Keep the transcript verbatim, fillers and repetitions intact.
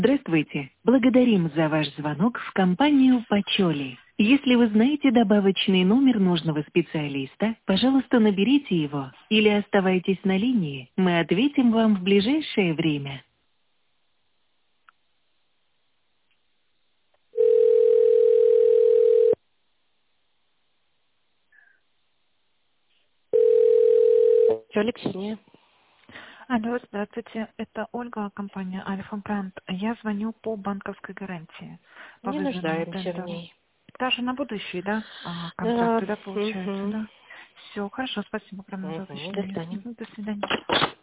Здравствуйте. Благодарим за ваш звонок в компанию «Почоли». Если вы знаете добавочный номер нужного специалиста, пожалуйста, наберите его или оставайтесь на линии. Мы ответим вам в ближайшее время. Почоли, Ксения. Алло, здравствуйте. Это Ольга, компания Альфа Бренд. Я звоню по банковской гарантии по Не вызванному нуждаемся в тендеру. ней. Даже на будущий, да, а, Да. контракты, да, получается, Угу. да? Все, хорошо, спасибо прям за Угу. До уточнение. свидания. Мгм, до свидания.